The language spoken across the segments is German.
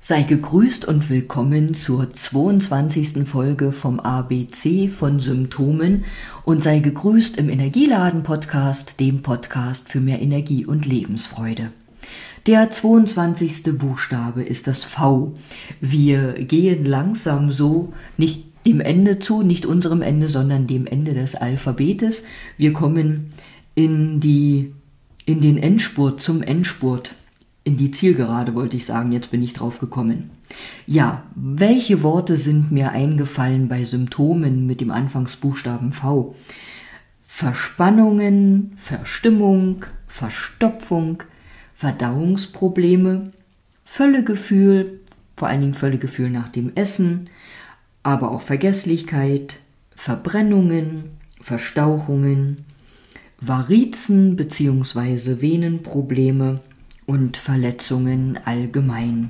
Sei gegrüßt und willkommen zur 22. Folge vom ABC von Symptomen und sei gegrüßt im Energieladen-Podcast, dem Podcast für mehr Energie und Lebensfreude. Der 22. Buchstabe ist das V. Wir gehen langsam so nicht dem Ende zu, nicht unserem Ende, sondern dem Ende des Alphabetes. Wir kommen in den Endspurt, zum Endspurt. In die Zielgerade wollte ich sagen, jetzt bin ich drauf gekommen. Ja, welche Worte sind mir eingefallen bei Symptomen mit dem Anfangsbuchstaben V? Verspannungen, Verstimmung, Verstopfung, Verdauungsprobleme, Völlegefühl, vor allen Dingen Völlegefühl nach dem Essen, aber auch Vergesslichkeit, Verbrennungen, Verstauchungen, Varizen bzw. Venenprobleme, und Verletzungen allgemein.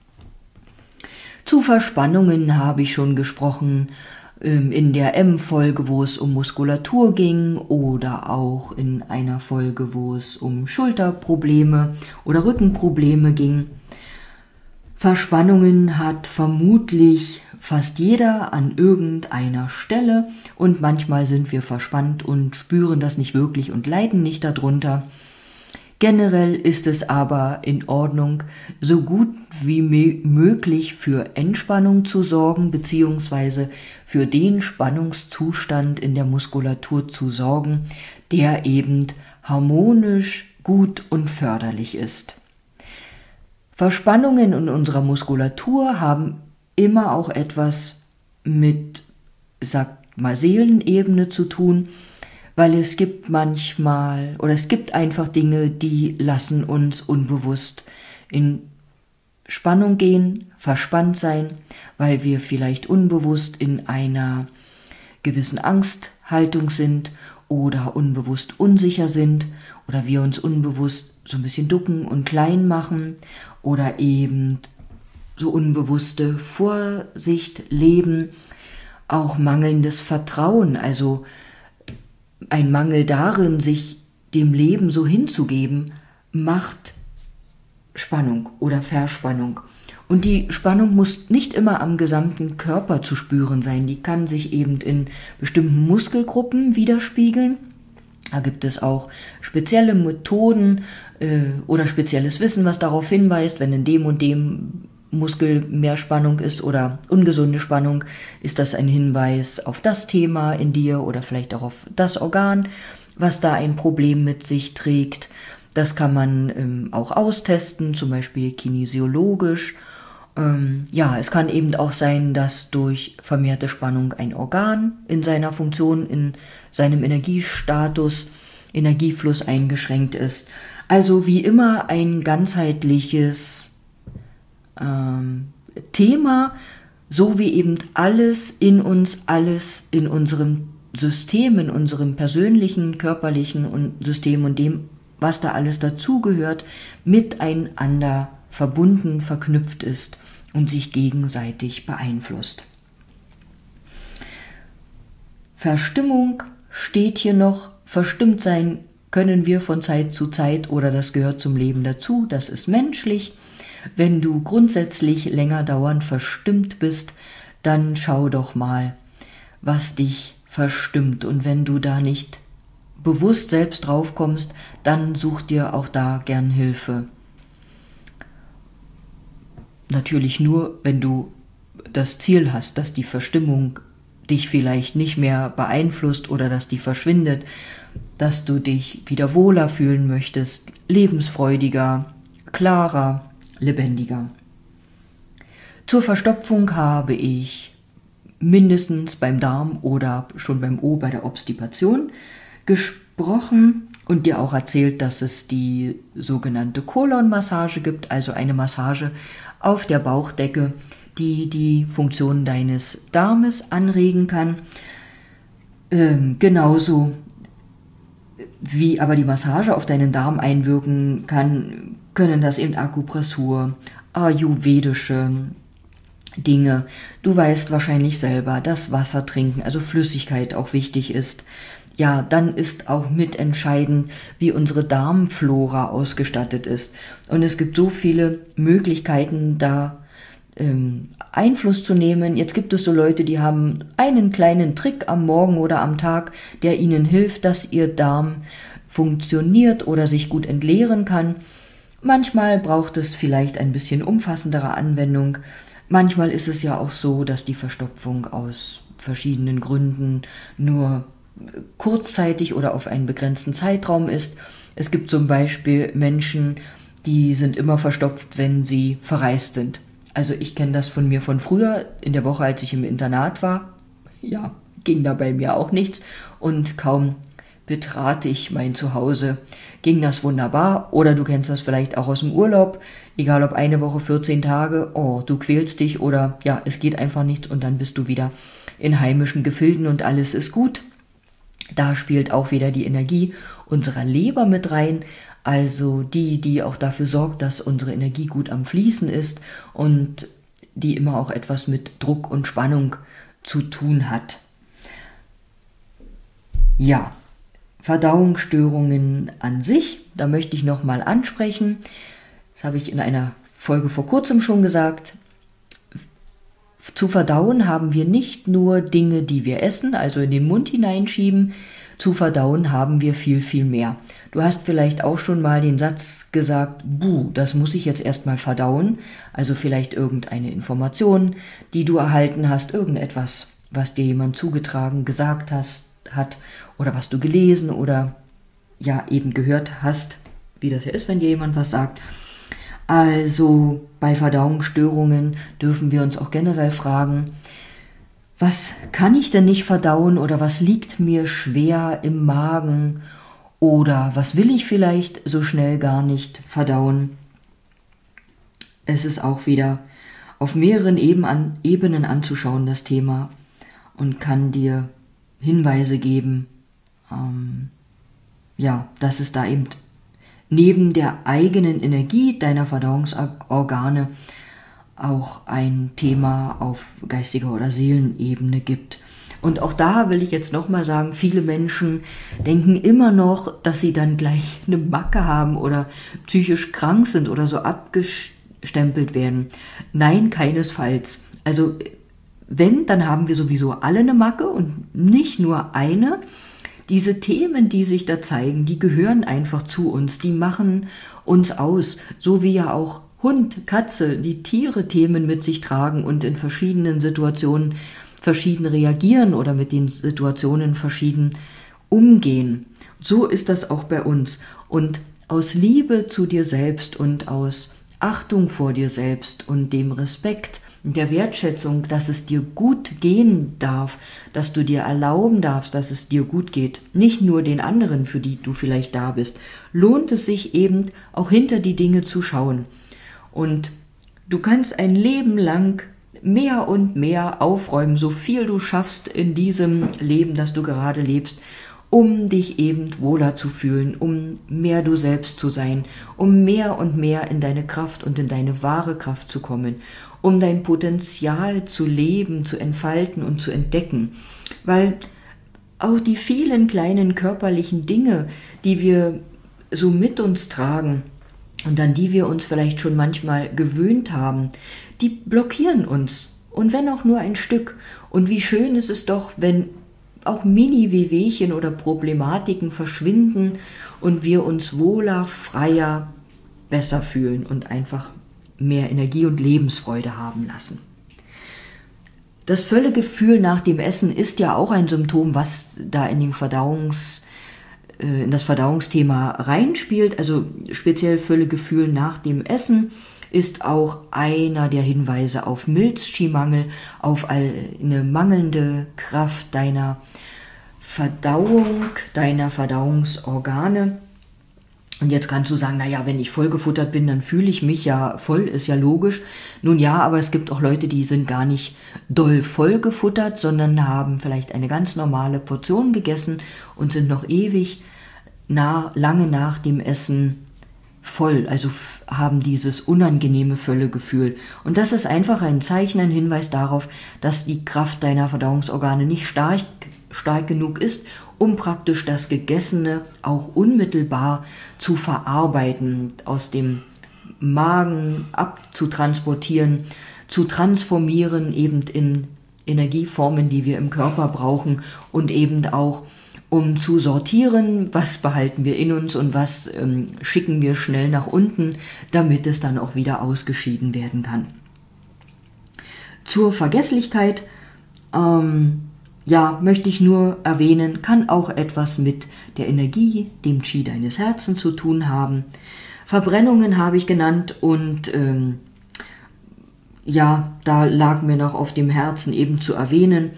Zu Verspannungen habe ich schon gesprochen in der M-Folge, wo es um Muskulatur ging, oder auch in einer Folge, wo es um Schulterprobleme oder Rückenprobleme ging. Verspannungen hat vermutlich fast jeder an irgendeiner Stelle und manchmal sind wir verspannt und spüren das nicht wirklich und leiden nicht darunter. Generell ist es aber in Ordnung, so gut wie möglich für Entspannung zu sorgen bzw. für den Spannungszustand in der Muskulatur zu sorgen, der eben harmonisch, gut und förderlich ist. Verspannungen in unserer Muskulatur haben immer auch etwas mit, Seelenebene zu tun, weil es gibt einfach Dinge, die lassen uns unbewusst in Spannung gehen, verspannt sein, weil wir vielleicht unbewusst in einer gewissen Angsthaltung sind oder unbewusst unsicher sind oder wir uns unbewusst so ein bisschen ducken und klein machen oder eben so unbewusste Vorsicht leben, auch mangelndes Vertrauen, also ein Mangel darin, sich dem Leben so hinzugeben, macht Spannung oder Verspannung. Und die Spannung muss nicht immer am gesamten Körper zu spüren sein. Die kann sich eben in bestimmten Muskelgruppen widerspiegeln. Da gibt es auch spezielle Methoden oder spezielles Wissen, was darauf hinweist, wenn in dem und dem Muskel mehr Spannung ist oder ungesunde Spannung, ist das ein Hinweis auf das Thema in dir oder vielleicht auch auf das Organ, was da ein Problem mit sich trägt. Das kann man auch austesten, zum Beispiel kinesiologisch. Es kann eben auch sein, dass durch vermehrte Spannung ein Organ in seiner Funktion, in seinem Energiestatus, Energiefluss eingeschränkt ist. Also wie immer ein ganzheitliches Thema, so wie eben alles in uns, alles in unserem System, in unserem persönlichen, körperlichen System und dem, was da alles dazugehört, miteinander verbunden, verknüpft ist und sich gegenseitig beeinflusst. Verstimmung steht hier noch. Verstimmt sein können wir von Zeit zu Zeit oder das gehört zum Leben dazu, das ist menschlich. Wenn du grundsätzlich länger dauernd verstimmt bist, dann schau doch mal, was dich verstimmt. Und wenn du da nicht bewusst selbst drauf kommst, dann such dir auch da gern Hilfe. Natürlich nur, wenn du das Ziel hast, dass die Verstimmung dich vielleicht nicht mehr beeinflusst oder dass die verschwindet, dass du dich wieder wohler fühlen möchtest, lebensfreudiger, klarer, lebendiger. Zur Verstopfung habe ich mindestens beim Darm oder schon beim O bei der Obstipation gesprochen und dir auch erzählt, dass es die sogenannte Kolonmassage gibt, also eine Massage auf der Bauchdecke, die die Funktion deines Darmes anregen kann. Genauso wie aber die Massage auf deinen Darm einwirken kann, können das eben Akupressur, ayurvedische Dinge. Du weißt wahrscheinlich selber, dass Wasser trinken, also Flüssigkeit auch wichtig ist. Ja, dann ist auch mitentscheidend, wie unsere Darmflora ausgestattet ist. Und es gibt so viele Möglichkeiten, da Einfluss zu nehmen. Jetzt gibt es so Leute, die haben einen kleinen Trick am Morgen oder am Tag, der ihnen hilft, dass ihr Darm funktioniert oder sich gut entleeren kann. Manchmal braucht es vielleicht ein bisschen umfassendere Anwendung. Manchmal ist es ja auch so, dass die Verstopfung aus verschiedenen Gründen nur kurzzeitig oder auf einen begrenzten Zeitraum ist. Es gibt zum Beispiel Menschen, die sind immer verstopft, wenn sie verreist sind. Also ich kenne das von mir von früher, in der Woche, als ich im Internat war. Ja, ging da bei mir auch nichts. Und kaum betrat ich mein Zuhause, ging das wunderbar. Oder du kennst das vielleicht auch aus dem Urlaub. Egal ob eine Woche, 14 Tage, oh, du quälst dich oder ja, es geht einfach nichts und dann bist du wieder in heimischen Gefilden und alles ist gut. Da spielt auch wieder die Energie unserer Leber mit rein. Also die auch dafür sorgt, dass unsere Energie gut am Fließen ist und die immer auch etwas mit Druck und Spannung zu tun hat. Ja, Verdauungsstörungen an sich, da möchte ich nochmal ansprechen. Das habe ich in einer Folge vor kurzem schon gesagt. Zu verdauen haben wir nicht nur Dinge, die wir essen, also in den Mund hineinschieben. Zu verdauen haben wir viel, viel mehr. Du hast vielleicht auch schon mal den Satz gesagt, das muss ich jetzt erstmal verdauen. Also vielleicht irgendeine Information, die du erhalten hast, irgendetwas, was dir jemand zugetragen, gesagt hat oder was du gelesen oder ja eben gehört hast, wie das ja ist, wenn dir jemand was sagt. Also bei Verdauungsstörungen dürfen wir uns auch generell fragen, was kann ich denn nicht verdauen oder was liegt mir schwer im Magen oder was will ich vielleicht so schnell gar nicht verdauen. Es ist auch wieder auf mehreren Ebenen anzuschauen, das Thema, und kann dir Hinweise geben, dass es da eben neben der eigenen Energie deiner Verdauungsorgane auch ein Thema auf geistiger oder Seelenebene gibt. Und auch da will ich jetzt nochmal sagen, viele Menschen denken immer noch, dass sie dann gleich eine Macke haben oder psychisch krank sind oder so abgestempelt werden. Nein, keinesfalls. Also wenn, dann haben wir sowieso alle eine Macke und nicht nur eine. Diese Themen, die sich da zeigen, die gehören einfach zu uns, die machen uns aus, so wie ja auch Hund, Katze, die Tiere Themen mit sich tragen und in verschiedenen Situationen verschieden reagieren oder mit den Situationen verschieden umgehen. So ist das auch bei uns. Und aus Liebe zu dir selbst und aus Achtung vor dir selbst und dem Respekt und der Wertschätzung, dass es dir gut gehen darf, dass du dir erlauben darfst, dass es dir gut geht, nicht nur den anderen, für die du vielleicht da bist, lohnt es sich eben auch hinter die Dinge zu schauen. Und du kannst ein Leben lang mehr und mehr aufräumen, so viel du schaffst in diesem Leben, das du gerade lebst, um dich eben wohler zu fühlen, um mehr du selbst zu sein, um mehr und mehr in deine Kraft und in deine wahre Kraft zu kommen, um dein Potenzial zu leben, zu entfalten und zu entdecken. Weil auch die vielen kleinen körperlichen Dinge, die wir so mit uns tragen, und an die wir uns vielleicht schon manchmal gewöhnt haben, die blockieren uns. Und wenn auch nur ein Stück. Und wie schön ist es doch, wenn auch Mini-Wehwehchen oder Problematiken verschwinden und wir uns wohler, freier, besser fühlen und einfach mehr Energie und Lebensfreude haben lassen. Das Völlegefühl nach dem Essen ist ja auch ein Symptom, was da in das Verdauungsthema reinspielt, also speziell Völlegefühl nach dem Essen ist auch einer der Hinweise auf Milzschi-Mangel, auf eine mangelnde Kraft deiner Verdauung, deiner Verdauungsorgane. Und jetzt kannst du sagen, naja, wenn ich vollgefuttert bin, dann fühle ich mich ja voll, ist ja logisch. Nun ja, aber es gibt auch Leute, die sind gar nicht doll vollgefuttert, sondern haben vielleicht eine ganz normale Portion gegessen und sind noch ewig lange nach dem Essen voll, also haben dieses unangenehme Völlegefühl. Und das ist einfach ein Zeichen, ein Hinweis darauf, dass die Kraft deiner Verdauungsorgane nicht stark genug ist, um praktisch das Gegessene auch unmittelbar zu verarbeiten, aus dem Magen abzutransportieren zu transformieren, eben in Energieformen, die wir im Körper brauchen und eben auch um zu sortieren, was behalten wir in uns und was schicken wir schnell nach unten, damit es dann auch wieder ausgeschieden werden kann. Zur Vergesslichkeit, möchte ich nur erwähnen, kann auch etwas mit der Energie, dem Qi deines Herzens zu tun haben. Verbrennungen habe ich genannt und da lag mir noch auf dem Herzen eben zu erwähnen,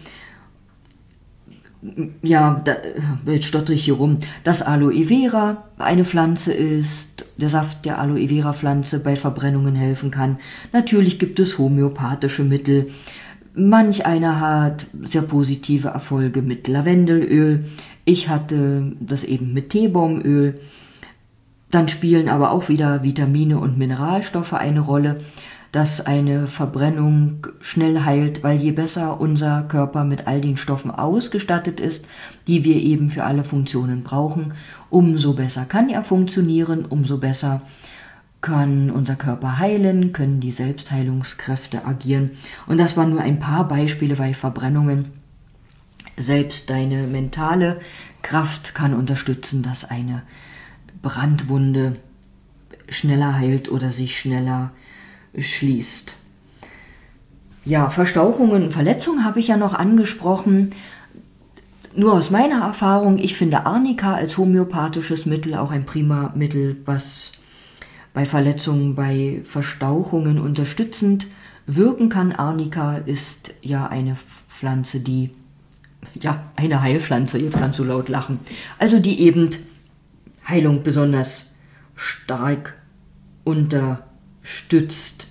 jetzt stottere ich hier rum, dass Aloe Vera eine Pflanze ist, der Saft der Aloe Vera Pflanze bei Verbrennungen helfen kann. Natürlich gibt es homöopathische Mittel. Manch einer hat sehr positive Erfolge mit Lavendelöl. Ich hatte das eben mit Teebaumöl. Dann spielen aber auch wieder Vitamine und Mineralstoffe eine Rolle, dass eine Verbrennung schnell heilt, weil je besser unser Körper mit all den Stoffen ausgestattet ist, die wir eben für alle Funktionen brauchen, umso besser kann er funktionieren, umso besser kann unser Körper heilen, können die Selbstheilungskräfte agieren. Und das waren nur ein paar Beispiele bei Verbrennungen. Selbst deine mentale Kraft kann unterstützen, dass eine Brandwunde schneller heilt oder sich schneller schließt. Ja, Verstauchungen und Verletzungen habe ich ja noch angesprochen. Nur aus meiner Erfahrung, ich finde Arnika als homöopathisches Mittel auch ein prima Mittel, was bei Verletzungen, bei Verstauchungen unterstützend wirken kann. Arnika ist ja eine Pflanze, eine Heilpflanze, jetzt kannst du laut lachen, also die eben Heilung besonders stark unterstützt.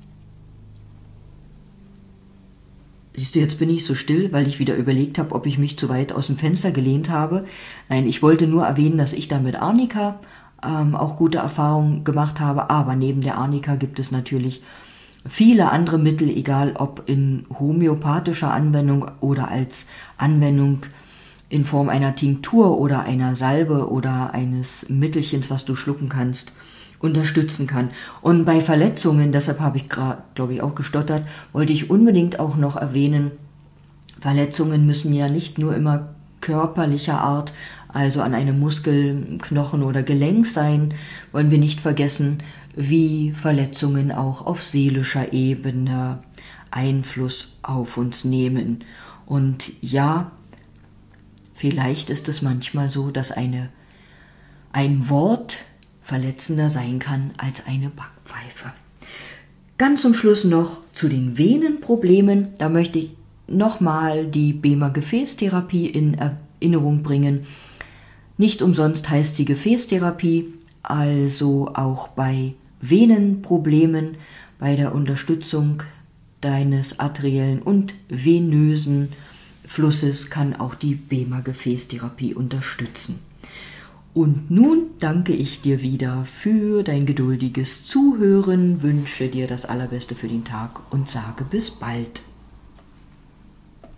Siehst du, jetzt bin ich so still, weil ich wieder überlegt habe, ob ich mich zu weit aus dem Fenster gelehnt habe. Nein, ich wollte nur erwähnen, dass ich da mit Arnika auch gute Erfahrungen gemacht habe, aber neben der Arnika gibt es natürlich viele andere Mittel, egal ob in homöopathischer Anwendung oder als Anwendung in Form einer Tinktur oder einer Salbe oder eines Mittelchens, was du schlucken kannst, unterstützen kann. Und bei Verletzungen, deshalb habe ich gerade, glaube ich, auch gestottert, wollte ich unbedingt auch noch erwähnen, Verletzungen müssen ja nicht nur immer körperlicher Art, also an einem Muskel, Knochen oder Gelenk sein, wollen wir nicht vergessen, wie Verletzungen auch auf seelischer Ebene Einfluss auf uns nehmen. Und ja, vielleicht ist es manchmal so, dass ein Wort verletzender sein kann als eine Backpfeife. Ganz zum Schluss noch zu den Venenproblemen. Da möchte ich nochmal die Bema-Gefäßtherapie in Erinnerung bringen. Nicht umsonst heißt sie Gefäßtherapie, also auch bei Venenproblemen, bei der Unterstützung deines arteriellen und venösen Flusses kann auch die Bema-Gefäßtherapie unterstützen. Und nun danke ich dir wieder für dein geduldiges Zuhören, wünsche dir das Allerbeste für den Tag und sage bis bald.